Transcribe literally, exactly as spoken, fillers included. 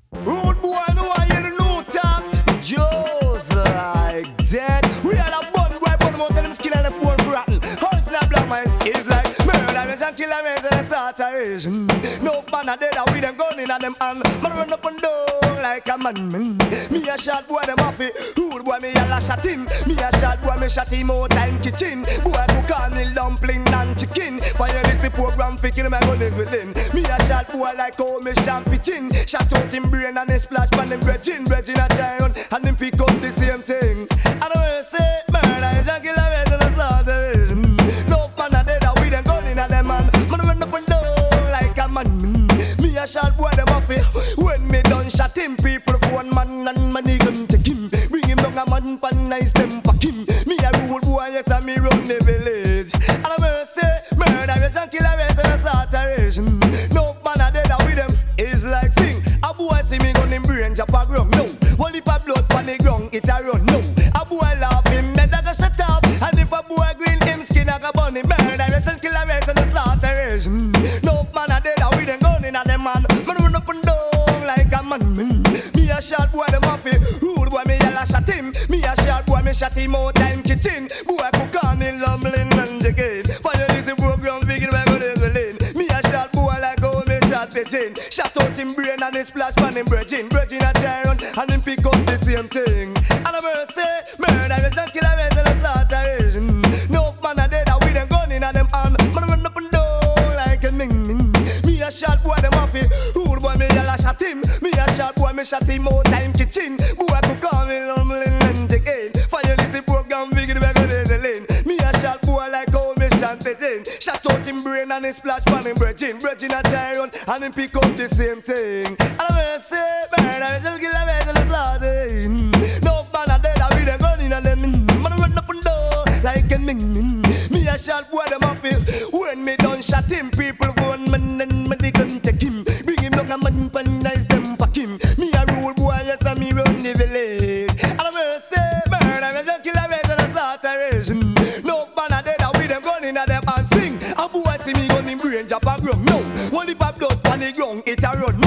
Rude boy, no I hear the new talk. Just like that. We are a bun boy, bun out of them skin and the bone rotten. Horse not black man is like murderers and killers and slaughterers. No man a dead with them gun in them hand. Man run up and down like a man. Me a shot boy them happy. Rude boy me a la shot him. Me a shot boy me shot him out in kitchen. Boy cook on me dumpling and chicken. Fire this the program fi kill my gun is within. Me a shot boy like how me champion. Shot out him brain and he splash pan him brethren. Brethren a giant and him pick up the same thing. And I will say murder is a killer and a slaughter. No man a dead with them gun in a them man. Man run up and down like a man. Me a shot boy them happy. When me done shot him, people phone man and money gun take him. Bring him down a man pan nice them pack him. Me a rule boy yes and me run the village. And I will say murder is a killer and a slaughter. No man a dead with them is like sing. A boy see me gun him brain jump a ground. No, one lip of blood pan the ground it a run. No, a boy laugh him head a go shut up. And if a boy green him skin a go burn him. Murder is a killer and a slaughter. No man a dead with them gun in a them man. Man run up and down like a man. Me a shot boy them happy. Rude boy me a la shot him. Me a shot boy me shot him out in kitchen. Boy cook on him lumbling and again. Fire this program begin by go this lane. Me a shot boy like how me shot the gin. Shot out him brain and he splash pan him brethren. Brethren a giant and him pick up the same thing. And I will say murder is a killer and a slaughter. No man a dead with them gun in a them hand. Man run up and down like a ming ming. Me a shot boy them happy. Rude boy me a la shot him. Me a shot boy me shot him out in kitchen. Boy cook on me lumbling and again. Fire this the program begin by go this lane. Me a shot boy like how me shot the gin. Shot out him brain and he splash pan him brethren. Brethren a giant and him pick up the same thing. And I will say murder is a killer and a slaughter. No man a dead with them gun in a them. Man run up and down like a ming ming. Me a shot boy them happy. When me done shot him, people one man and me they gun take him. Bring him down a man pan nice them pack him. Me a rule boy yes and me run the village. And I will say murder is a killer and a slaughter. No man a dead with them gun in a them and sing. A boy see me gun in brain jump a ground. No, one lip of blood on the ground it a run.